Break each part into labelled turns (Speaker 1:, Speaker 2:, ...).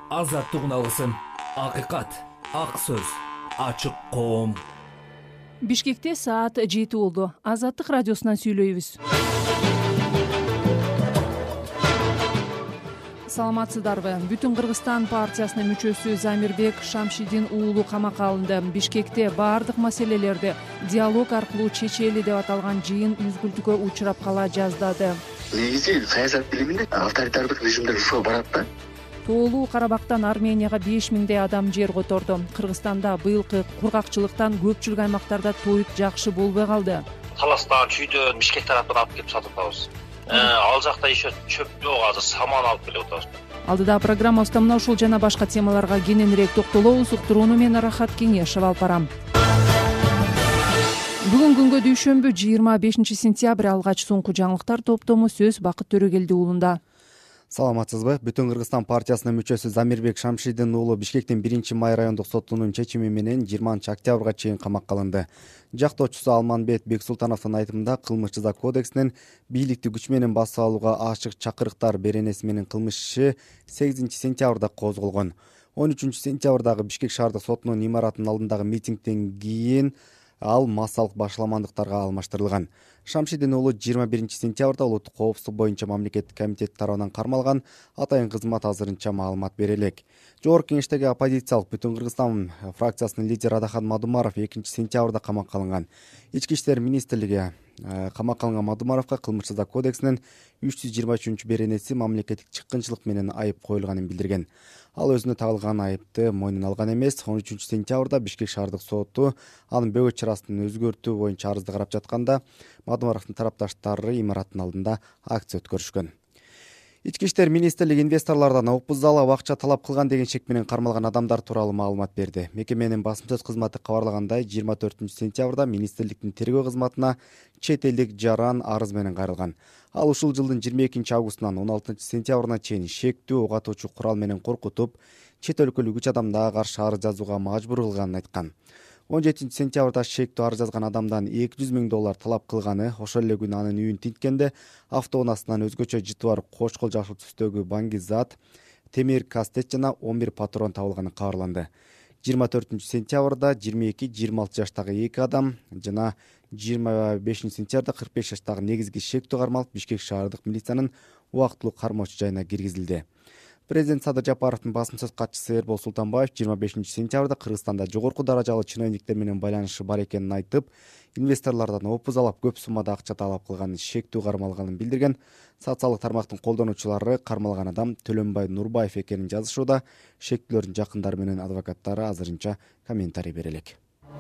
Speaker 1: азаттык үналысын, акыйкат, ак сөз, ачык коом.
Speaker 2: Бишкекте саат 7 болду. Азаттык радиосунан сүйлөйбүз. Саламатсыздарбы? Бүтүн Кыргызстан партиясынын мүчөсү Замирбек Шамшидин уулу камакка алынды. Бишкекте баардык маселелерди диалог аркылуу чечели деп аталган жыйын үзгүлтүккө учурап кала жаздады.
Speaker 3: Негизи саясат билиминде авторитардык режимдер ушул барат да.
Speaker 2: Тоолуу Карабактан Арменияга 5000 адам жер которду. Кыргызстанда быйылкы кургакчылыктан көпчүлүк аймактарда тоют жакшы болбой калды.
Speaker 4: Таластан, Чүйдөн, Бишкек тараптан алып келип сатып атабыз. Ал жакта еще чөп жок, азыр саман алып келип атабыз.
Speaker 2: Алдыда программабызда мына ушул жана башка темаларга кененирээк токтолобуз. Уктурууну мен Рахат Кеңешев алып барам. Бүгүн күнгө дүйшөмбү 25 сентябрь алгач соңку жаңылыктар топтому сөз Бакыт Төрөгелди уулунда.
Speaker 5: Саламатсызбы? Бүтүн Кыргызстан партиясынын мүчөсү Замирбек Шамшидин уулу Бишкектин 1-май райондук сотунун чечими менен 20 октябрга чейин камакка алынды. Жактоочусу Алманбет Бексултановдун айтымында кылмыш жаза кодексинин бийликти күч менен басып алууга ачык чакырыктар беренеси менен кылмыш иши 8 сентябрда козголгон. 13 сентябрдагы Бишкек шаардык сотунун имаратынын алдындагы митингден кийин ал массалык башаламандыктарга алмаштырылган. Шамшидин уулу 21 сентябрда улуттук коопсуздук боюнча мамлекеттик комитет тарабынан кармалган. Атайын кызмат азырынча маалымат бере элек. Жогорку Кеңештеги оппозициялык Бүтүн Кыргызстан фракциясынын лидери Адахан Мадумаров 2 сентябрда камакка алынган. Ички иштер министрлиги камакка алынган Мадумаровго кылмыш жаза кодексинин 323 беренеси мамлекеттик чыккынчылык менен айып коюлганын билдирген. Ал өзүнө тагылган айыпты мойнуна алган эмес. 13 сентябрда Бишкек шаардык соту анын бөгөт чарасын өзгөртүү боюнча арызды карап жатканда Мадумаровдун тарапташтары имараттын алдында акция өткөрүшкөн. Ички иштер министрлиги инвесторлордон опуз алып акча талап кылган деген шек менен кармалган адамдар тууралуу маалымат берди. Мекеменин басым сөз кызматы кабарлагандай, 24 сентябрда министрликтин тергөө кызматына чет элдик жаран арыз менен кайрылган. Ал ушул жылдын 22 августунан 16 сентябрына чейин шектүү ок атуучу курал менен коркутуп, чет өлкөлүк 3 адамга каршы арыз жазууга мажбур кылганын айткан. 17 сентябрда шектүү арыз жазган адамдан $200,000 талап кылганы, ошол эле күнү анын үйүн тинткенде автоунаасынан өзгөчө жыты бар кошкол жашыл түстөгү баңги зат, темир кастет жана 11 патрон табылганы кабарланды. 24 сентябрда 22-26 жаштагы 2 адам жана 25 сентябрда 45 жаштагы негизги шектүү кармалып Бишкек шаардык милициянын убактылуу кармоочу жайына киргизилди. Президент Садыр Жапаровдун басым сөз катчысы Эрбол Султанбаев 25 сентябрда Кыргызстанда жогорку даражалуу чиновниктер менен байланышы бар экенин айтып, инвесторлордон опуз алып көп суммада акча талап кылган шектүү кармалганын билдирген. Социалдык тармактын колдонуучулары кармалган адам Төлөнбай Нурбаев экенин жазышууда. Шектүүлөрдүн жакындары менен адвокаттары азырынча комментарий бере элек.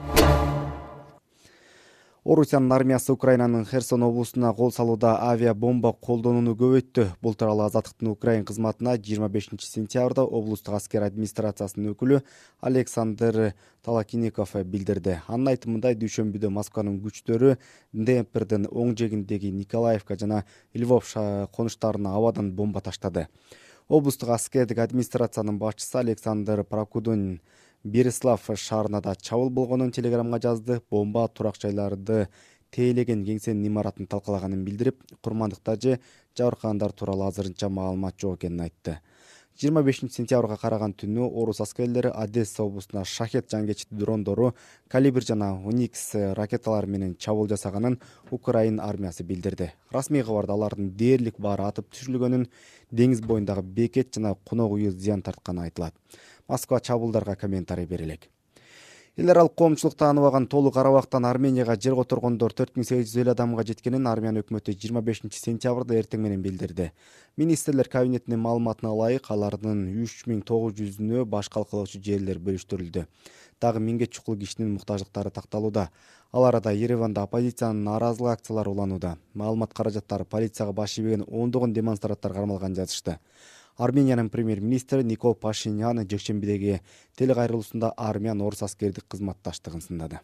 Speaker 5: Орусиянын армиясы Украинанын Херсон облусуна кол салууда авиабомба колдонууну көбөйттү. Бул тууралуу Азаттыктын Украин кызматына 25 сентябрда облустук аскер администрациясынын өкүлү Александр Талакиников билдирди. Анын айтымында дүйшөмбүдө Москванын күчтөрү Днепрдин оң жээгиндеги Николаевка жана Львов конуштарына абадан бомба таштады. Облустук аскердик администрациянын башчысы Александр Прокудун Береслав шаарына да чабуул болгонун телеграмга жазды. Бомба турак жайларды тейлеген кеңсенин имаратын талкалаганын билдирип, курмандыктар же жабыркагандар тууралуу азырынча маалымат жок экенин айтты. 25 сентябрга караган түнү орус аскерлери Одесса облусуна шахет жангечти дрондору, калибр жана Уникс ракеталары менен чабуул жасаганын Украин армиясы билдирди. Расмий кабарда алардын дээрлик баары атып түшүрүлгөнүн, деңиз боюндагы бекет жана конок үйү зыян тартканы айтылат. Москва чабуулдарга комментарий бере элек. Эл аралык коомчулук тааныбаган Тоолуу Карабактан Арменияга жер которгондор 4850 адамга жеткенин Армян өкмөтү 25 сентябрда эртең менен билдирди. Министрлер кабинетинин маалыматына ылайык, алардын 3900-үнө баш калкалоочу жерлер бөлүштүрүлдү. Дагы 1000ге чукул кишинин муктаждыктары такталууда. Ал арада Ереванда оппозициянын нааразылык акциялары уланууда. Маалымат каражаттары полицияга баш ийбеген ондогон демонстранттар кармалган жазышты. Армениянын премьер-министри Никол Пашинян жекшембидеги телекайрылуусунда армян орус аскердик кызматташтыгын сындады.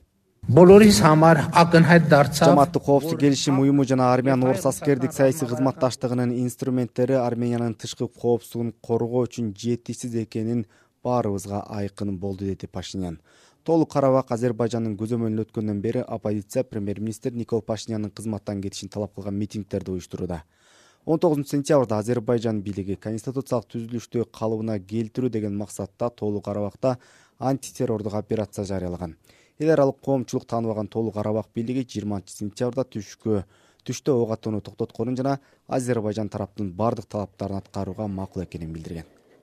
Speaker 5: Жамааттык коопсуздук келишим уюму жана армян орус аскердик саясий кызматташтыгынын инструменттери Армениянын тышкы коопсуздугун коргоо үчүн жетишсиз экенин баарыбызга айкын болду, деди Пашинян. Тоолуу Карабак Азербайжандын көзөмөлүнө өткөндөн бери оппозиция премьер-министр Никол Пашинянын кызматтан кетишин талап кылган митингдерди уюштурууда. 19 сентябрда Азербайжан бийлиги конституциялык түзүлүштү калыбына келтирүү деген максатта Тоолуу Карабакта антитеррордук операция жарыялаган. Эл аралык коомчулук тааныбаган Тоолуу Карабак бийлиги 20-сентябрда түштө ок атууну токтотконун жана Азербайжан тараптын бардык талаптарын аткарууга макул экенин билдирген.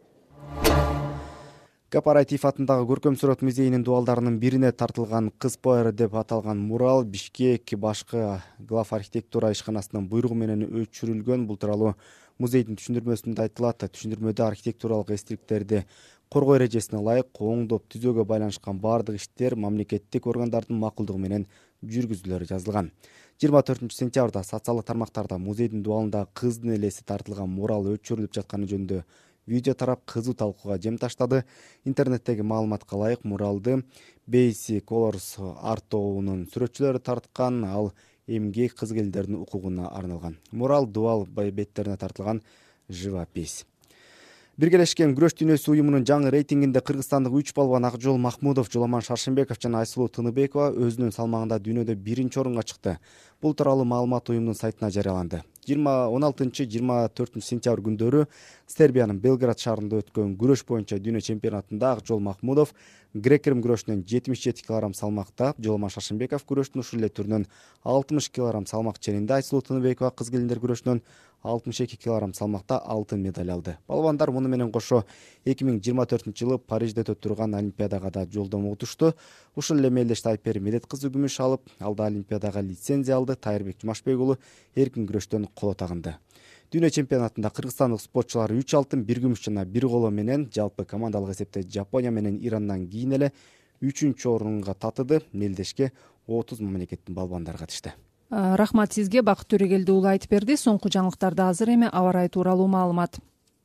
Speaker 5: Кооператив атындагы көркөм сүрөт музейинин дубалдарынын бирине тартылган кыз поэра деп аталган мурал Бишкек башкы глав архитектура ишканасынын буйругу менен өчүрүлгөн. Бул тууралуу музейдин түшүндүрмөсүндө айтылат. Түшүндүрмөдө архитектуралык эстеликтерди коргоо эрежесине ылайык коомдоп түзөөгө байланышкан бардык иштер мамлекеттик органдардын макулдугу менен жүргүзүлөрү жазылган. 24-сентябрда социалдык тармактарда музейдин дубалындагы кыздын элеси тартылган мурал өчүрүлүп жатканы жөнүндө видео тарап кызуу талкууга жем таштады. Интернеттеги маалыматка ылайык муралды Basic Colors арт тобунун сүрөтчүлөрү тарткан, ал эмгек кыз келиндердин укугуна арналган. Мурал дубал беттерине тартылган живопись. Биргелешкен күрөш дүйнөсү уюмунун жаңы рейтингинде кыргызстандык 3 балбан Акжол Махмудов, Жоламан Шаршенбеков жана Айсулуу Тыныбекова өзүнүн салмагында дүйнөдө 1-орунга чыкты. Бул тууралуу маалымат уюмдун сайтына жарыяланды. 16-24 сентябрь күндөрү Сербиянын Белград шаарында өткөн күрөш боюнча дүйнө чемпионатында Акжол Махмудов грек-рим күрөшүнөн 77 кг салмакта, Жоламан Шаршенбеков күрөштүн ушул эле түрүнөн 60 кг салмак ченинде, Айсулуу Тыныбекова кыз келиндер күрөшүнөн 62 кг салмакта алтын медаль алды. Балбандар муну менен кошо 2024-жылы Парижде өтүп турган Олимпиадага да жолдомо утушту. Ушул эле мелдеште Айпери Медет кызы күмүш алып, алда Олимпиадага лицензия алды. Тайырбек Жумашбек уулу эркин күрөштөн коло тагынды. Дүйнө чемпионатында кыргызстандык спортчулар 3 алтын, 1 күмүш жана 1 коло менен жалпы командалык эсепте Жапония менен Ирандан кийин эле 3-орунга татыды. Мелдешке 30 мамлекеттин балбандары катышты.
Speaker 2: Рахмат сизге, Бакыт Төрөгелди уулу айтып берди. Соңку жаңылыктарда азыр эми аба ырайы тууралуу маалымат.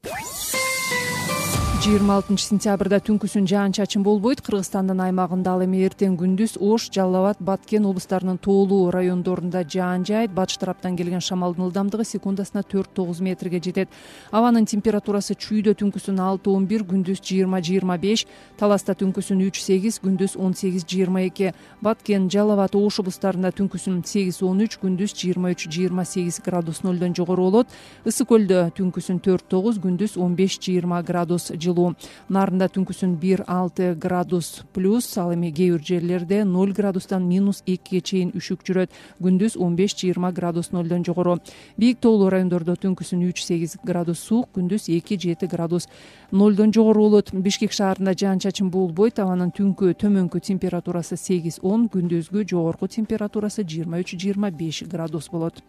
Speaker 2: 26-сентябрда түнкүсүн жаан-чачын болбойт. Кыргызстандын аймагында ал эми эртең күндүз Ош, Жалал Абад, Баткен облустарынын тоолуу райондорунда жаан жаайт. Батыш тараптан келген шамалдын ылдамдыгы секундасына 4-9 метрге жетет. Абанын температурасы чүйдө түнкүсүн 6-11, күндүз 20-25, Таласта түнкүсүн 3-8, күндүз 18-22, Баткен, Жалал Абад, Ош облустарында түнкүсүн 8-13, күндүз 23-28 градус нөлдөн жогору болот. Ысык көлдө түнкүсүн 4-9, күндүз 15-20 градус жылуу. Нарында түнкүсүн 1-6 градус плюс, ал эми кээ бир жерлерде 0 градустан -2 чейин үшүк жүрөт. Күндүз 15-20 градус нөлдөн жогору. Бийик тоолуу райондордо түнкүсүн 3-8 градус суук, күндүз 2-7 градус нөлдөн жогору болот. Бишкек шаарында жаан-чачын болбойт. Абанын түнкү төмөнкү температурасы 8-10, күндүзгү жогорку температурасы 23-25 градус болот.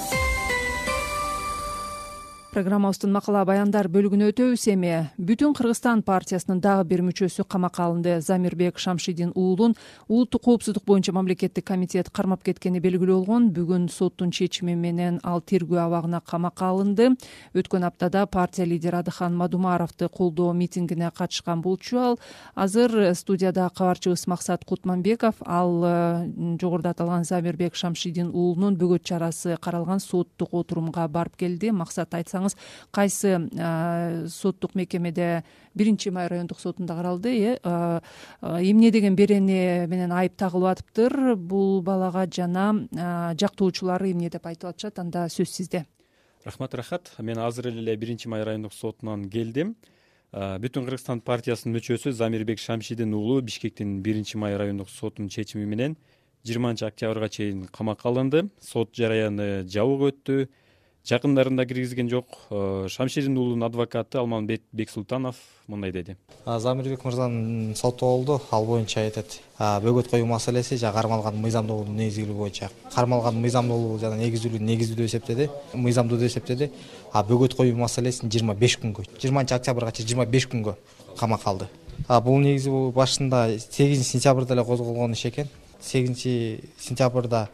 Speaker 2: Программабыздын макала баяндар бөлүгүнө өтөбүз эми. Бүтүн Кыргызстан партиясынын дагы бир мүчөсү камакка алынды. Замирбек Шамшидин уулун улуттук коопсуздук боюнча мамлекеттик комитет кармап кеткени белгилүү болгон. Бүгүн соттун чечими менен ал тергөө абагына камакка алынды. Өткөн аптада партия лидери Адыхан Мадумаровду колдоо митингине катышкан болчу ал. Азыр студияда кабарчыбыз Максат Кутманбеков. Ал жогоруда аталган Замирбек Шамшидин уулунун бөгөт чарасы каралган соттук отурумга барып келди. Максат, айтсаң, кайсы соттук мекемеде 1-Май райондук сотунда каралды, эмне деген берени менен айып тагылып атыптыр бул балага жана жактоочулары эмне деп айтып атышат, анда сөз сизде.
Speaker 6: Рахмат. Мен азыр эле 1-Май райондук сотунан келдим. Бүтүн Кыргызстан партиясынын мүчөсү Замирбек Шамшидин уулу Бишкектин 1-Май райондук сотунун чечими менен 20-октябрга чейин камакка алынды. Сот жараяны жабык өттү. Жакындарында киргизген жок. Шамшидин уулунун адвокаты Алманбет Бексултанов мындай деди.
Speaker 7: Замирбек мырзанын соттолду, ал боюнча айтат. Бөгөт коюу маселеси жана кармалган мыйзамдуулуктун негизилиги боюнча. Кармалган мыйзамдуулугу жана негиздүүлүгүн деп эсептеди, мыйзамдуу деп эсептеди. Бөгөт коюу маселесин 25 күнгө, 20-октябрга чейин 25 күнгө камакка алды. Бул негизи башында 8-сентябрда эле козголгон иш экен. 8-сентябрда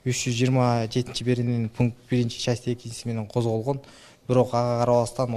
Speaker 7: 327 беренин пункт 1-части 2 менен козголгон. Бирок ага карабастан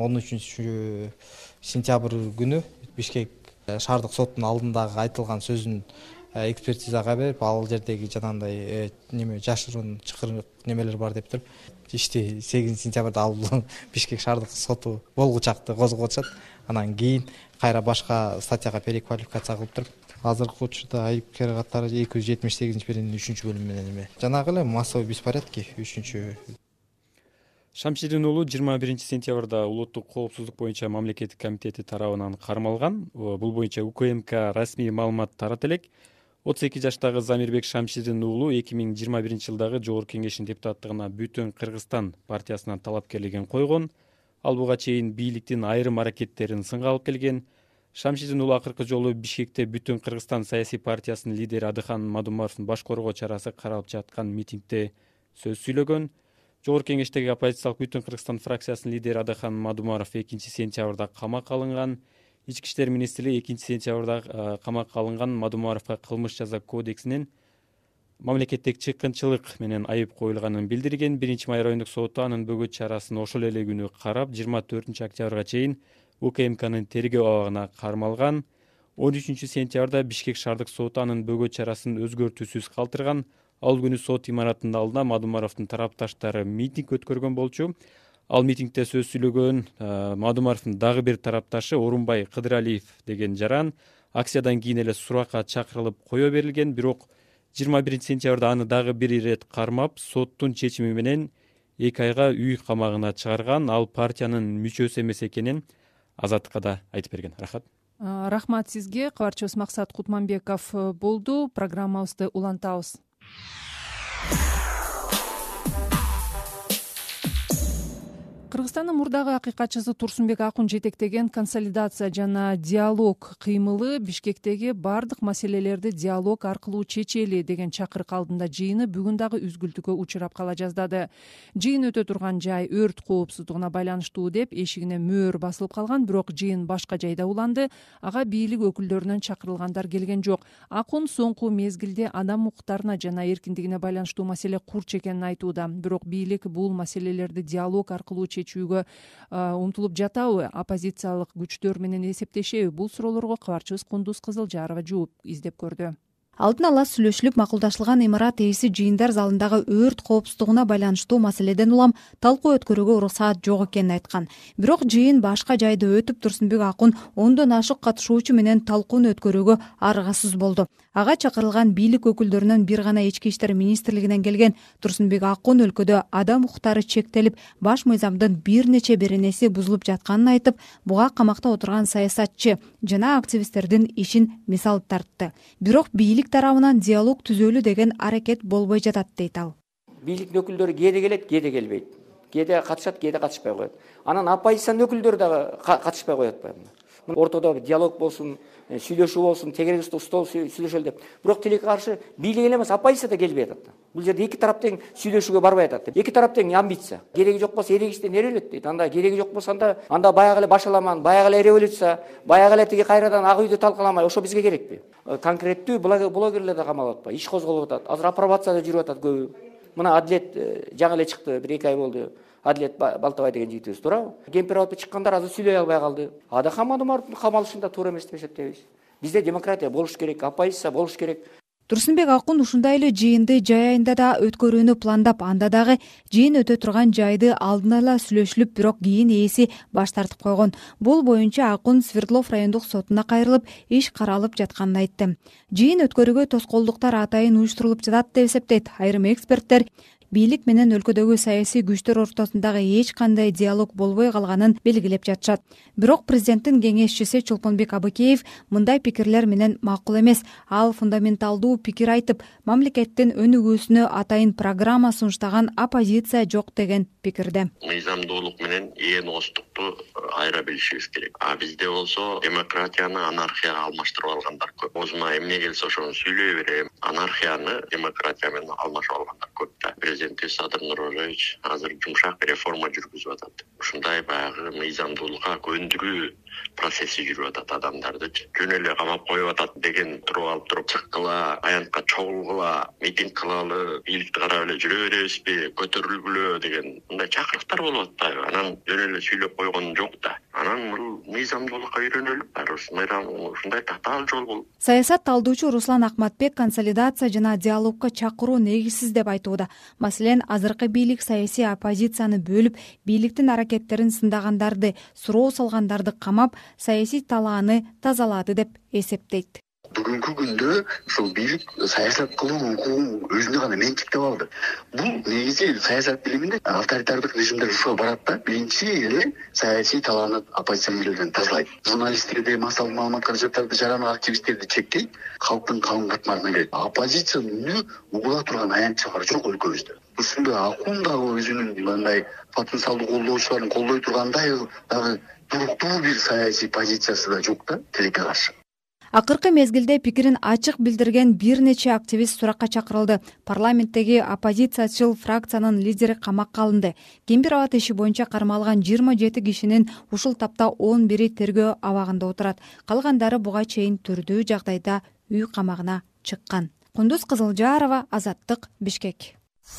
Speaker 7: 13-сентябрь күнү Бишкек шаардык соттун алдындагы айтылган сөзүн экспертизага берип, ал жердеги жанагындай жашыруун чыкырык немелер бар деп туруп, ишти 8-сентябрда ал Бишкек шаардык соту болгучакты козготушат. Анан кийин кайра башка статьяга переквалификация кылып туруп, азыркы учурда айыпкер катары 278 беренин 3-бөлүмү менен жанагы эле массовый беспорядки 3.
Speaker 6: Шамшидин уулу 21 сентябрда улуттук коопсуздук боюнча мамлекеттик комитети тарабынан кармалган. Бул боюнча УКМК расмий маалымат тарата элек. 32 жаштагы Замирбек Шамшидин уулу 2021-жылдагы Жогорку Кеңештин депутаттыгына Бүтүн Кыргызстан партиясынан талапкерлигин койгон. Ал буга чейин бийликтин айрым аракеттерин сынга алып келген. Шамшидин уулу акыркы жолу Бишкекте Бүтүн Кыргызстан саясий партиясынын лидери Адыхан Мадумаровдун баш коргоо чарасы каралып жаткан митингде сөз сүйлөгөн. Жогорку Кеңештеги оппозициялык Бүтүн Кыргызстан фракциясынын лидери Адыхан Мадумаров 2-сентябрда камакка алынган. Ички иштер министрлиги 2-сентябрда камакка алынган Мадумаровго кылмыш жаза кодексинин мамлекеттик чыккынчылык менен айып коюлганын билдирген. 1-май райондук соту анын бөгөт чарасын ошол эле күнү карап, 24-октябрга чейин УКМКнын тергөө абагына кармалган. 13-сентябрда Бишкек шаардык соту анын бөгөт чарасын өзгөртүүсүз калтырган. Ал күнү сот имаратынын алдында Мадумаровдун тарапташтары митинг өткөргөн болчу. Ал митингде сөз сүйлөгөн Мадумаровдун дагы бир тарапташы Орунбай Кыдыралиев деген жаран акциядан кийин эле суракка чакырылып кое берилген. Бирок 21-сентябрда аны дагы бир ирет кармап, соттун чечими менен 2 айга үй камагына чыгарган. Ал партиянын мүчөсү эмес экенин Азаттыкка да айтып берген.
Speaker 2: Рахмат сизге. Кабарчыбыз Максат Кутманбеков болду. Программабызды улантабыз. Кыргызстандын мурдагы акыйкатчысы Турсунбек Акун жетектеген консолидация жана диалог кыймылы Бишкектеги бардык маселелерди диалог аркылуу чечели деген чакырык алдында жыйыны бүгүн дагы үзгүлтүккө учурап кала жаздады. Жыйын өтө турган жай өрт коопсуздугуна байланыштуу деп эшигине мөөр басылып калган, бирок жыйын башка жайда уланды. Ага бийлик өкүлдөрүнөн чакырылгандар келген жок. Акун соңку мезгилде адам укуктарына жана эркиндигине байланыштуу маселе курч экенин айтууда. Бирок бийлик бул маселелерди диалог аркылуу чечүүгө умтулуп жатабы, оппозициялык күчтөр менен эсептешеби? Бул суроолорго кабарчыбыз Кундуз Кызылжарова жооп издеп көрдү.
Speaker 8: Алдын ала сүйлөшүлүп макулдашылган имарат ээси жыйындар залындагы өрт коопсуздугуна байланыштуу маселеден улам талкуу өткөрүүгө уруксаат жок экенин айткан. Бирок жыйын башка жайда өтүп Турсунбек Акун 10дон ашык катышуучу менен талкууну өткөрүүгө аргасыз болду. Ага чакырылган бийлик өкүлдөрүнөн бир гана ички иштер министрлигинен келген Турсунбек Акун өлкөдө адам укуктары чектелип, баш мыйзамдын бир нече беренеси бузулуп жатканын айтып, буга камакта отурган саясатчы жана активисттердин ишин мисал тартты. Бирок бийлик тарабынан диалог түзөлүү деген аракет болбой жатат дейт ал.
Speaker 9: Бийликтин өкүлдөрү кээде келет, кээде келбейт. Кээде катышат, кээде катышпай коет. Анан оппозициянын өкүлдөрү дагы катышпай коет атпайбы? Ортодо диалог болсун, сүйлөшүү болсун, тегерек стол сүйлөшөлү деп. Бирок тилекке каршы бийлик эле эмес, оппозиция да келбей атат. Бул жерде эки тарап тең сүйлөшүүгө барбай атат. Эки тарап тең амбиция. Кереги жок болсо эрегиштен эрелет дейт. Анда кереги жок болсо анда баягы эле башаламан, баягы эле революция, баягы эле тиги кайрадан ак үйдү талкаламай, ошо бизге керекпи? Конкреттүү блогерлер да камалып атпайбы? Иш козголуп атат. Азыр апробацияда жүрүп атат көбү. Мына Адлет жаңы эле чыкты, 1-2 ай болду. Адлет Балтабай деген жигитибиз, туурабы? Кемпир алып чыккандар азыр сүйлөй албай калды. Адыхан Мадумаровдун камалышында туура эмес деп эсептейбиз. Бизде демократия болуш керек, оппозиция болуш керек.
Speaker 8: Турсунбек Акун ушундай эле жыйынды жай айында да өткөрүүнү пландап, анда дагы жыйын өтө турган жайды алдын ала сүйлөшүлүп, бирок кийин ээси баш тартып койгон. Бул боюнча Акун Свердлов райондук сотуна кайрылып, иш каралып жатканын айтты. Жыйын өткөрүүгө тоскоолдуктар атайын уюштурулуп жатат деп эсептейт айрым эксперттер. Бийлик менен өлкөдөгү саясий күчтөр ортосундагы эч кандай диалог болбой калганын белгилеп жатышат. Бирок президенттин кеңешчиси Чолпонбек Абыкеев мындай пикирлер менен макул эмес. Ал фундаменталдуу пикир айтып, мамлекеттин өнүгүүсүнө атайын программа сунуштаган оппозиция жок деген пикирде.
Speaker 10: Мыйзамдуулук менен ээностукту айыра билишибиз керек. А бизде болсо демократияны анархияга алмаштырып алгандар көп. Өзүмө эмне келсе ошону сүйлөй берем. Анархияны демократия менен алмашып алгандар көп да. Президент Садыр Нуралиевич азыр жумшак реформа жүргүзүп атат. Ушундай баягы мыйзамдуулукка көндүрүү процесси жүрүп атат адамдарды. Жөн эле камап коюп атат деген туруп чыккыла, аянтка чогулгула, митинг кылалы, бийликти карап эле жүрө беребизби, көтөрүлгүлө деген мындай чакырыктар болуп атпайбы? Анан жөн эле сүйлөп койгон жок да. Анан бул мыйзамдуулукка үйрөнөлүп, ушундай татаал жол болуп.
Speaker 8: Саясат талдоочу Руслан Акматбек консолидация жана диалогко чакыруу негизсиз деп айтууда. Маселен, азыркы бийлик саясий оппозицияны бөлүп, бийликтин аракеттерин сындагандарды, суроо салгандарды камап, саясий талааны тазалады деп эсептейт.
Speaker 3: Бүгүнкү күндө ушул бийлик саясат кылуу укугун өзүнө гана менчиктеп алды. Бул негизи саясат билиминде авторитардык режимдер ушуга барат да, биринчи эле саясий талааны оппозиционерлерден тазалайт. Журналисттерди, массалык маалымат каражаттарды жаранма активисттерди чектейт, калктын калың катмарына кирет. Оппозициянын үнү угула турган аянтчылар жок өлкөбүздө. Ушундай акун дагы өзүнүн мындай потенциалдуу колдоочуларын колдой тургандай дагы туруктуу бир саясий позициясы да жок да тилекке каршы.
Speaker 8: Акыркы мезгилде пикирин ачык билдирген бир нече активист суракка чакырылды. Парламенттеги оппозициячыл фракциянын лидери камакка алынды. Кемпир Абад иши боюнча кармалган 27 кишинин ушул тапта 11-и тергөө абагында отурат. Калгандары буга чейин түрдүү жагдайда үй камагына чыккан. Кундуз Кызылжарова, Азаттык, Бишкек.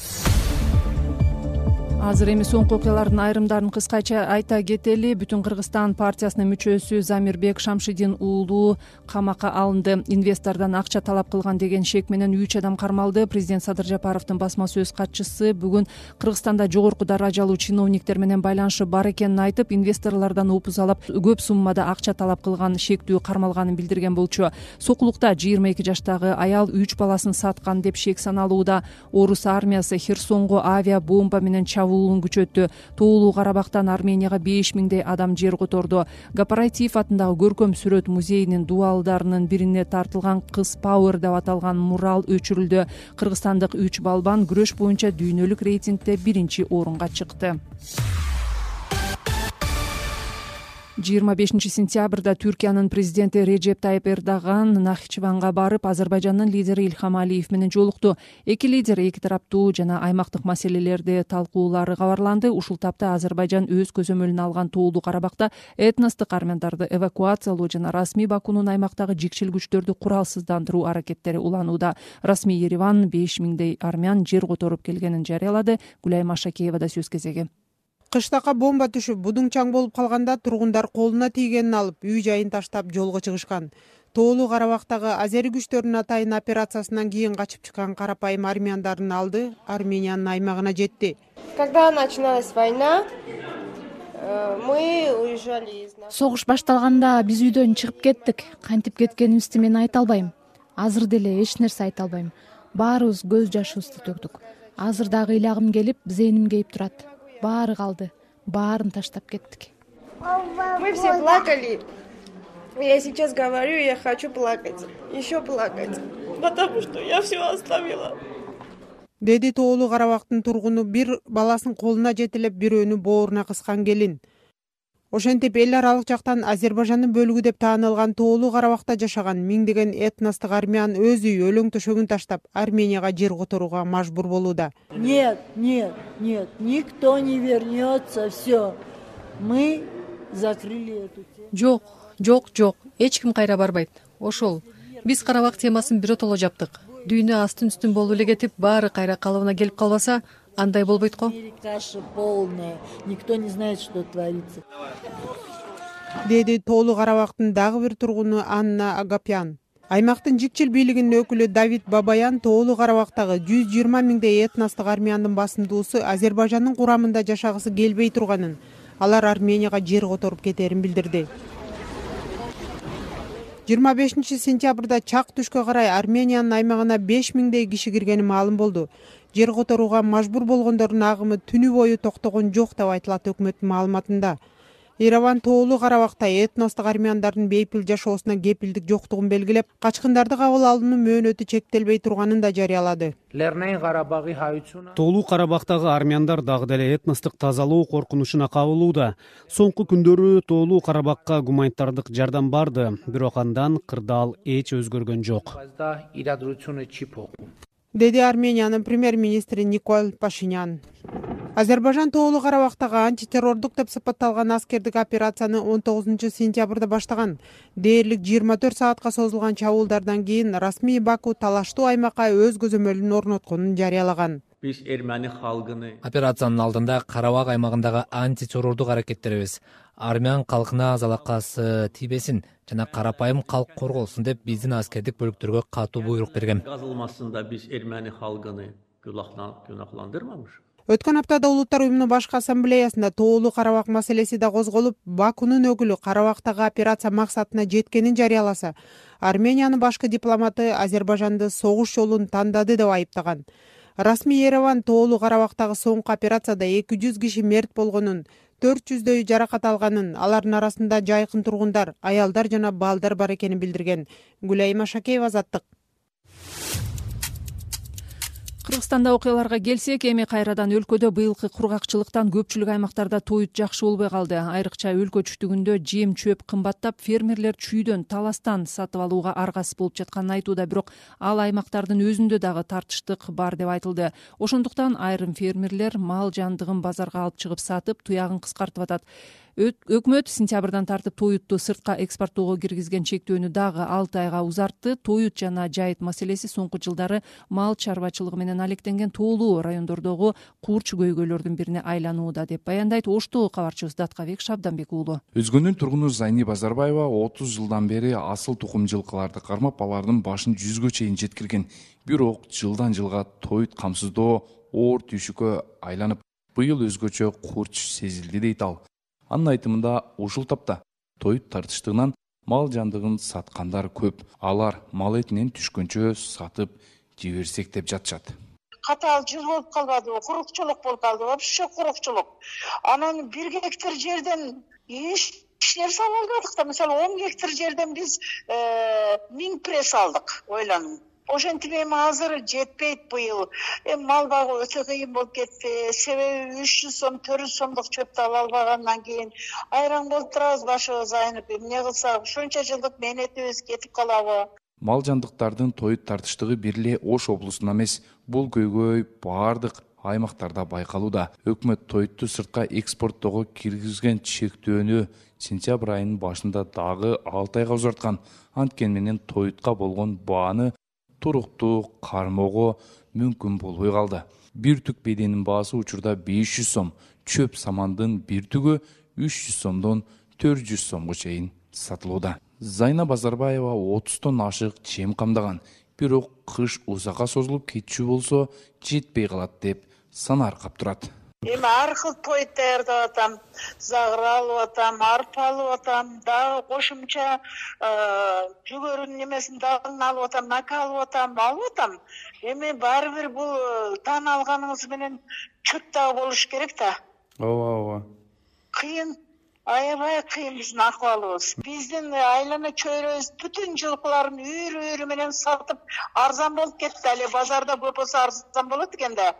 Speaker 2: Азыр эми соңку окуялардын айрымдарын кыскача айта кетели. Бүтүн Кыргызстан партиясынын мүчөсү Замирбек Шамшидин уулу камакка алынды. Инвестордон акча талап кылган деген шек менен 3 адам кармалды. Президент Садыр Жапаровдун басма сөз катчысы бүгүн Кыргызстанда жогорку даражалуу чиновниктер менен байланышы бар экенин айтып, инвесторлордон опуз алып, көп суммада акча талап кылган шектүү кармалганын билдирген болчу. Сокулукта 22 жаштагы аял 3 баласын саткан деп шек саналууда. Орус армиясы Херсонго авиа бомба менен күчөттү. Тоолуу Карабактан Арменияга 5000дей адам жер которду. Гапаратиев атындагы көркөм сүрөт музейинин дуалдарынын бирине тартылган Кыз Power деп аталган мурал өчүрүлдү. Кыргызстандык 3 балбан күрөш боюнча дүйнөлүк рейтингде 1-орунга чыкты. 25 сентябрда Түркиянын президенти Режеп Тайып Эрдоган Нахчыванга барып, Азербайжандын лидери Ильхам Алиев менен жолукту. Эки лидер эки тараптуу жана аймактык маселелерди талкуулары кабарланды. Ушул тапта Азербайжан өз көзөмөлүнө алган Тоолуу Карабакта этностук армяндарды эвакуациялоо жана расмий Бакунун аймактагы жикчил күчтөрдү куралсыздандыруу аракеттери уланууда. Расмий Ереван 5000дей армян жер которуп келгенин жарыялады. Гүлайма Шакеева да сөз кезеги.
Speaker 11: Кыштакка бомба түшүп, будуң чаң болуп калганда тургундар колуна тийгенин алып, үй жайын таштап жолго чыгышкан. Тоолуу Карабактагы азери күчтөрүнүн атайын операциясынан кийин качып чыккан карапайым армяндардын алды Армениянын аймагына жетти.
Speaker 12: Когда начиналась война, мы уезжали из нас.
Speaker 13: Согуш башталганда биз үйдөн чыгып кеттик. Кантип кеткенибизди мен айта албайм. Азыр деле эч нерсе айта албайм. Баарыбыз көз жашыбызды төктүк. Азыр дагы ыйлагым келип, зээним кейип турат. Баары калды, баарын таштап кеттик.
Speaker 12: Мы все плакали. Я сейчас говорю, я хочу плакать, еще плакать, потому что я все оставила.
Speaker 11: Деди Тоолуу Карабактын тургуну бир баласын колуна жетелеп, бирөөнү бооруна кыскан келин. Ошентип эл аралык жактан Азербайжандын бөлүгү деп таанылган Тоолуу Карабакта жашаган миңдеген этностук армян өз үй өлөң төшөгүн таштап Арменияга жер которууга мажбур болууда.
Speaker 14: Нет, никто не вернется, все. Мы закрыли эту тему.
Speaker 15: Жок, эч ким кайра барбайт. Ошол. Биз Карабак темасын биротоло жаптык. Дүйнө астын-үстүн болуп эле кетип, баары кайра калыбына келип калбаса, андай болбойт го.
Speaker 14: Каша полная. Никто не знает, что творится.
Speaker 11: Деди Тоолуу Карабактын дагы бир тургуну Анна Агапян. Аймактын жикчил бийлигинин өкүлү Давид Бабаян Тоолуу Карабактагы 120 миңдей этностук армяндын басымдуусу Азербайжандын курамында жашагысы келбей турганын, алар Арменияга жер которуп кетерин билдирди. 25 сентябрда чак түшкө карай Армениянын аймагына 5000дей киши киргени маалым болду. Жер которууга мажбур болгондордун агымы түнү бою токтогон жок деп айтылат өкмөттүн маалыматында. Ереван Тоолуу Карабакта этностук армяндардын бейпил жашоосуна кепилдик жоктугун белгилеп, качкындарды кабыл алуунун мөөнөтү чектелбей турганын да жарыялады.
Speaker 16: Тоолуу Карабактагы армяндар дагы деле этностук тазалоо коркунучуна кабылууда. Соңку күндөрү Тоолуу Карабакка гуманитардык жардам барды, бирок андан кырдаал эч өзгөргөн жок.
Speaker 11: Деди Армениянын премьер-министри Никол Пашинян. Азербайжан Тоолуу Карабактагы антитеррордук деп сыпатталган аскердик операцияны 19 сентябрда баштаган. Дээрлик 24 саатка созулган чабуулдардан кийин расмий Баку талаштуу аймакка өз көзөмөлүн орнотконун жарыялаган.
Speaker 17: Биз Эрмени халкыны
Speaker 1: операциянын алдында Карабак аймагындагы антитеррордук аракеттерибиз армян калкына залакасы тийбесин жана карапайым калк корголсун деп биздин аскердик бөлүктөргө катуу буйрук берген.
Speaker 17: Казылмасында биз Эрмени халкыны günahlandırmamış.
Speaker 11: Өткөн аптада Улуттар уюмунун башкы ассамблеясында тоолуу Карабак маселеси да козголуп, Бакунун өкүлү Карабактагы операция максатына жеткенин жарыяласа, Армениянын башкы дипломаты Азербайжанды согуш жолун тандады деп айыптаган. Расмий Ереван тоолуу Карабактагы соңку операцияда 200 киши мерт болгонун, 400дөй жаракат алганын, алардын арасында жайкын тургундар, аялдар жана балдар бар экенин билдирген. Гүлайым Ашакеева, Азаттык.
Speaker 2: Кыргызстанда окуяларга келсек, эми кайрадан өлкөдө быйылкы кургакчылыктан көпчүлүк аймактарда тоют жакшы болбой калды. Айрыкча өлкө түштүгүндө жем чөп кымбаттап, фермерлер чүйдөн, таластан сатып алууга аргасыз болуп жатканын айтууда, бирок ал аймактардын өзүндө дагы тартыштык бар деп айтылды. Ошондуктан айрым фермерлер мал жандыгын базарга алып чыгып сатып, туягын кыскартып атат. Өкмөт сентябрдан тартып тоютту сыртка экспорттоого киргизген чектөөнү дагы 6 айга узартты. Тоют жана жайыт маселеси соңку жылдары мал чарбачылыгы менен алектенген тоолуу райондордогу курч көйгөйлөрдүн бирине айланууда деп баяндайт Оштогу кабарчыбыз Даткабек Шабданбек уулу.
Speaker 18: Өзгөнүн тургуну Зайни Базарбаева 30 жылдан бери асыл тукум жылкыларды кармап, алардын башын 100гө чейин жеткирген. Бирок жылдан жылга тоют камсыздоо оор түйшүккө айланып, быйыл өзгөчө курч сезилди дейт ал. Анын айтымында, ушул тапта тоют тартыштыгынан мал жандыгын саткандар көп. Алар мал этинен түшкөнчө сатып жиберсек деп жатышат.
Speaker 19: Катаал жыл болуп калбадыбы, курукчулук болуп калды, вообще курукчулук. Анан 1 гектар жерден эч нерсе ала албадык да. Мисалы 10 гектар жерден биз 1000 пресс алдык, ойланып. Ошентип эми азыр жетпейт быйыл. Мал багуу өтө кыйын болуп кетти. Себеби 300 сом, 400 сомдук чөптү ала албагандан кийин айран болуп турабыз, башыбыз айнып. Эмне кылсак, ушунча жылдык мээнетибиз кетип калабы?
Speaker 18: Мал жандыктардын тоют тартыштыгы бир эле Ош облусунда эмес, бул көйгөй баардык аймактарда байкалууда. Өкмөт тоютту сыртка экспорттоого киргизген чектөөнү сентябрь айынын башында дагы 6 айга узарткан. Анткени менен тоютка болгон бааны туруктуу кармоого мүмкүн болбой калды. Бир түк беденин баасы учурда 500 сом, чөп самандын бир түгү 300 сомдон 400 сомго чейин сатылууда. Зайна Базарбаева 30 тонн ашык жем камдаган, бирок кыш узакка созулуп кетчү болсо жетпей калат деп санаркап турат.
Speaker 19: Эми ар кыл тоют даярдап атам, загыр алып атам, арпа алып атам, дагы кошумча жүгөрүнүн немесин дагы алып атам, нака алып атам. Эми баары бир бул дан алганыңыз менен чөп дагы болуш керек да.
Speaker 18: Ооба.
Speaker 19: Кыйын, аябай кыйын биздин акыбалыбыз. Биздин айлана чөйрөбүз бүтүн жылкыларын үйрү менен сатып арзан болуп кетти. Эле базарда көп болсо арзан болот экен да.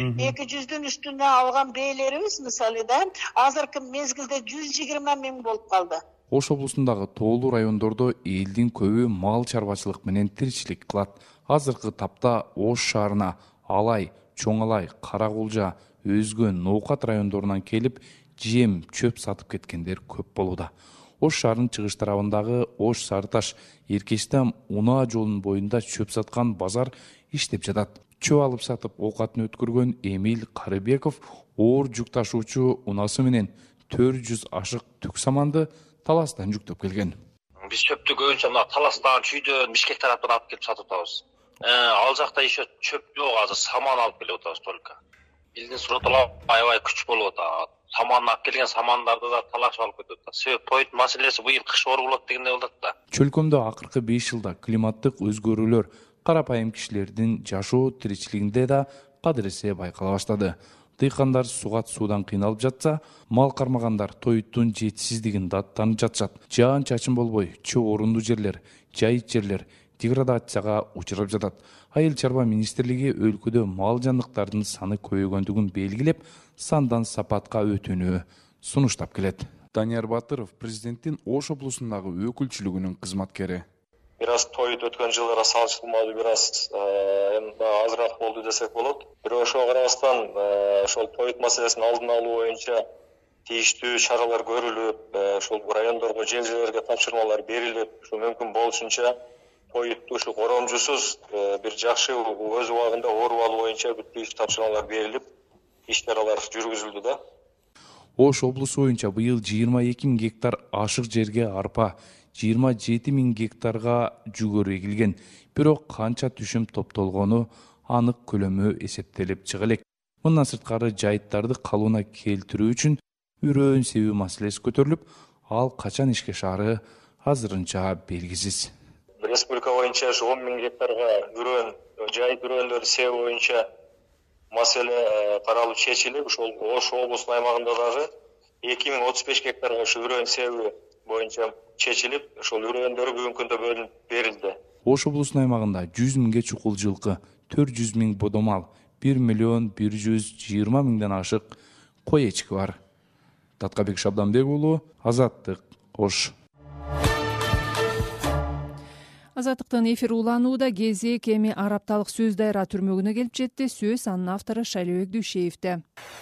Speaker 19: 200дүн үстүнө алган бээлерибиз мисалы да азыркы мезгилде 120 миң болуп калды.
Speaker 18: Ош облусундагы тоолуу райондордо элдин көбү мал чарбачылык менен тиричилик кылат. Азыркы тапта Ош шаарына Алай, Чоң Алай, Кара Кулжа, өзгө ноокат райондорунан келип жем чөп сатып кеткендер көп болууда. Ош шаарынын чыгыш тарабындагы Ош Сарыташ Эркечтам унаа жолунун боюнда чөп саткан базар иштеп жатат. Чөп алып сатып оокатын өткөргөн Эмил Карыбеков оор жүк ташуучу унаасы менен 400 ашык түк саманды таластан жүктөп келген.
Speaker 4: Биз чөптү көбүнчө мына таластан, чүйдөн, Бишкек тараптан алып келип сатып атабыз. Ал жакта еще чөп жок, азыр саман алып келип атабыз только. Биздин суротолор аябай күч болуп атат. Саман алып келген самандарды да талашып алып кетип атат. Себеби тоют маселеси быйыл кыш оор болот дегендей болуп атат да.
Speaker 18: Чөлкөмдө акыркы 5 жылда климаттык өзгөрүүлөр карапайым кишилердин жашоо тиричилигинде да кадыресе байкала баштады. Дыйкандар суудан кыйналып жатса, мал кармагандар тоюттун жетишсиздигин даттанып жатышат. Жаан чачын болбой, чөп орундуу жерлер, жайыт жерлер деградацияга учурап жатат. Айыл чарба министрлиги өлкөдө мал жандыктардын саны көбөйгөндүгүн белгилеп, сандан сапатка өтүүнү сунуштап келет. Данияр Батыров президенттин Ош облусундагы өкүлчүлүгүнүн кызматкери.
Speaker 20: Бир аз тоют өткөн жылдары салыштырмалуу бир аз азыраак болду десек болот. Бирок ошого карабастан ошол тоют маселесин алдын алуу боюнча тийиштүү чаралар көрүлүп, ошол райондорго жерлерге тапшырмалар берилип, ушу мүмкүн болушунча тоютту ушу коромчусуз бир жакшы өз убагында орун алуу боюнча бүтүн тапшырмалар берилип, иш-чаралар жүргүзүлдү да.
Speaker 18: Ош облусу боюнча быйыл 22 000 гектар ашык жерге арпа, 27 000 гектарга жүгөрү эгилген. Бирок канча түшүм топтолгону анык көлөмү эсептелип чыга элек. Мындан сырткары жайыттарды калыбына келтирүү үчүн үрөөн себүү маселеси көтөрүлүп, ал качан ишке ашаары азырынча белгисиз.
Speaker 20: Республика боюнча 10 000 гектарга үрөөн, жайыт үрөөндөрдү себүү боюнча маселе каралып чечилип, ошол Ош облусунун аймагында дагы 2035 гектарга ушу үрөөн себүү боюнча чечилип, ошол үрөөндөрү бүгүнкү күндө бөлүнүп берилди.
Speaker 18: Ош облусунун аймагында 100 000ге чукул жылкы, 400 000 бодомал, 1 120 000ден ашык кой эчки бар. Таткабек Шабданбек уулу, Азаттык, Ош.
Speaker 2: Азаттыктын эфир уланууда кезек эми Арапталык сөз дайра түрмөгүнө келип жетти. Сөз анын автору Шайлообек Дүйшеевде.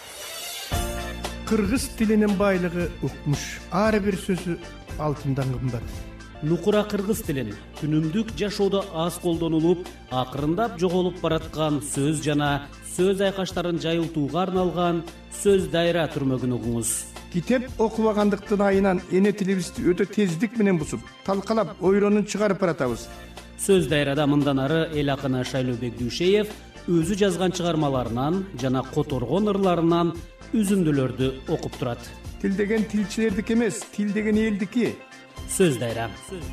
Speaker 21: Кыргыз тилинин байлыгы укмуш. Ар бир сөзү алтындан кымбат.
Speaker 16: Нукура кыргыз тилин күнүмдүк жашоодо аз колдонулуп, акырындап жоголуп бараткан сөз жана сөз айкаштарын жайылтууга арналган сөз дайра түрмөгүн угуңуз.
Speaker 21: Китеп окубагандыктын айынан эне тилибизди өтө тездик менен бусуп, талкалап, ойронун чыгарып баратабыз.
Speaker 16: Сөз дайрада мындан ары эл акыны Шайлообек Дүйшеев өзү жазган чыгармаларынан жана которгон ырларынан үзүндүлөрдү окуп турат.
Speaker 21: Тил деген тилчилердики эмес, тил деген элдики.
Speaker 16: Сөз дайра.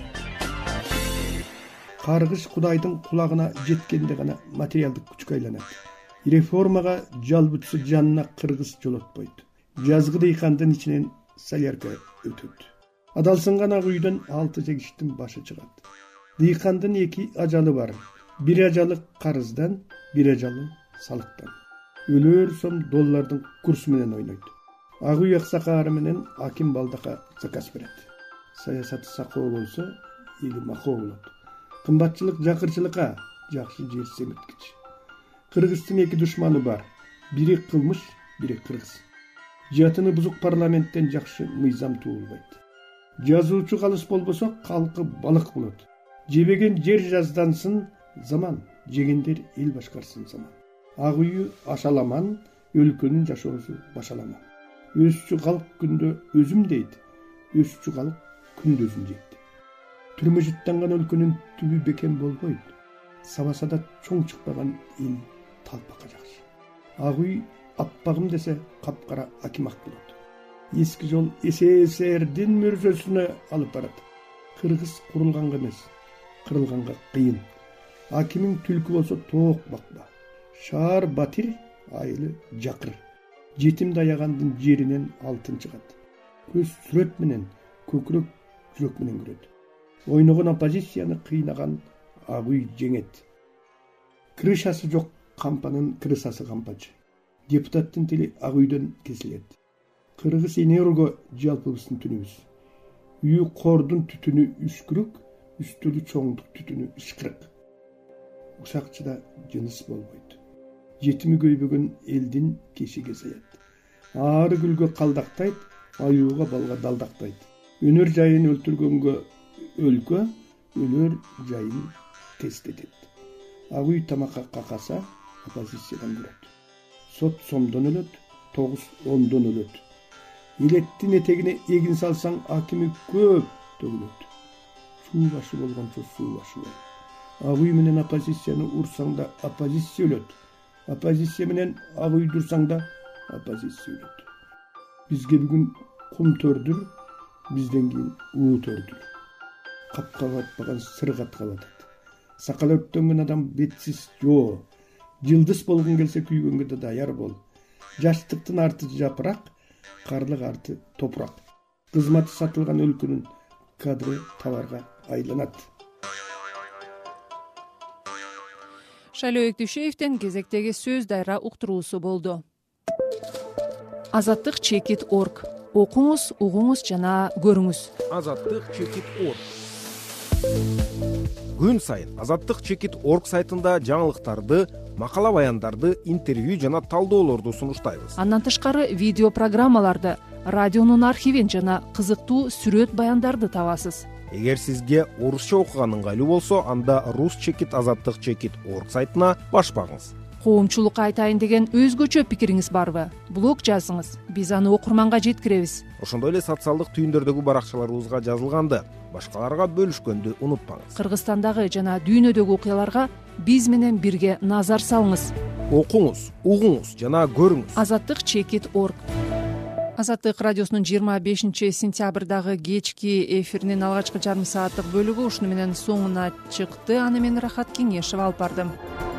Speaker 21: Каргыш Кудайдын кулагына жеткенде гана материалдык күчкө айланат. Реформага жалбытсы жанына кыргыз жолотпойт. Жазгы дыйкандын ичинен солярка өтөт. Адалсынган ак үйдөн 6 жегиштин башы чыгат. Дыйкандын 2 ажалы бар. Бир ажалы карыздан, бир ажалы салыктан. Өлөр сом доллардын курсу менен ойнойт. Ак үй аксакаары менен аким балдака заказ берет. Саясаты сакоо болсо, или макоо болот. Кымбатчылык жакырчылыкка, жакшы жер семеткич. Кыргыздын 2 душманы бар. Бири кылмыш, бири кыргыз. Жатыны бузук парламенттен жакшы мыйзам туулбайт. Жазуучу калыс болбосо, калкы балык болот. Жебеген жер жаздансын заман, жегендер эл башкарсын заман. Ак үйү ашаламан, өлкөнүн жашоосу башаламан. Өсчү калк күндө өзүм дейт, өсчү калк күндөзүн жейт. Түрмө жыттанган өлкөнүн түбү бекем болбойт. Сабасада чоң чыкпаган эл талпакка жакшы. Ак үй аппагым десе капкара акимак болот. Эски жол СССРдин мөрзөсүнө алып барат. Кыргыз курулганга эмес, кырылганга кыйын. Акимиң түлкү болсо тоок бакпа. Шаар батир, айылы жакыр. Жетим даягандын жеринен алтын чыгат. Көз сүрөт менен, көкүрөк жүрөк менен көрөт. Ойногон оппозицияны кыйнаган ак үй жеңет. Крышасы жок кампанын крысасы кампачы. Депутаттын тили ак үйдөн кесилет. Кыргыз энерго жалпыбыздын түнүбүз. Үйү кордун түтүнү үскүрүк, үстөлү чоңдук түтүнү ышкырык. Ушакчыда жыныс болбойт. Жетими көйбөгөн элдин кешиге саят. Ары гүлгө калдактайт, аюуга балга далдактайт. Өнөр жайын өлтүргөнгө өлкө, өлөр жайын тестетет. Ак үй тамакка какаса, оппозициядан көрөт. Сот сомдон өлөт, 9-10дон өлөт. Илеттин этегине эгин салсаң, акими көп төгүлөт. Суу башы болгончо суу башы бол. Ак үй менен оппозицияны урсаң да оппозиция өлөт. Оппозиция менен ак үй дурсаң да оппозиция өлөт. Бизге бүгүн кум төрдүр, бизден кийин уу төрдүр. Капка батпаган сыр катка батат. Сакалы өрттөнгөн адам бетсиз жоо. Жылдыз болгон келсе күйгөнгө да даяр бол. Жаштыктын арты жапырак, карлык арты топурак. Кызматы сатылган өлкөнүн кадры товарга айланат.
Speaker 2: Шайлообек Дүйшеевден кезектеги сөз дайра уктуруусу болду. Азаттык чекит.org. Окуңуз, угуңуз жана көрүңүз.
Speaker 22: Азаттык чекит.org. Күн сайын Азаттык чекит.org сайтында жаңылыктарды, макала баяндарды, интервью жана талдоолорду сунуштайбыз.
Speaker 2: Андан тышкары видео программаларды, радионун архивин жана кызыктуу сүрөт баяндарды табасыз.
Speaker 22: Эгер сизге орусча окуган ыңгайлуу болсо, анда рус чекит азаттык чекит.org сайтына баш багыңыз.
Speaker 2: коомчулукка айтайын деген өзгөчө пикириңиз барбы? Блог жазыңыз, биз аны окурманга жеткиребиз.
Speaker 22: Ошондой эле социалдык түйүндөрдөгү баракчаларыбызга жазылганды башкаларга бөлүшкөндү унутпаңыз.
Speaker 2: Кыргызстандагы жана дүйнөдөгү окуяларга биз менен бирге назар салыңыз.
Speaker 22: Окуңуз, угуңуз жана көрүңүз.
Speaker 2: Azatlyk.org. Азаттык радиосунун 25 сентябрдагы кечки эфиринин алгачкы жарым сааттык бөлүгү ушуну менен соңуна чыкты. Аны мен Рахат Кеңешева алып бардым.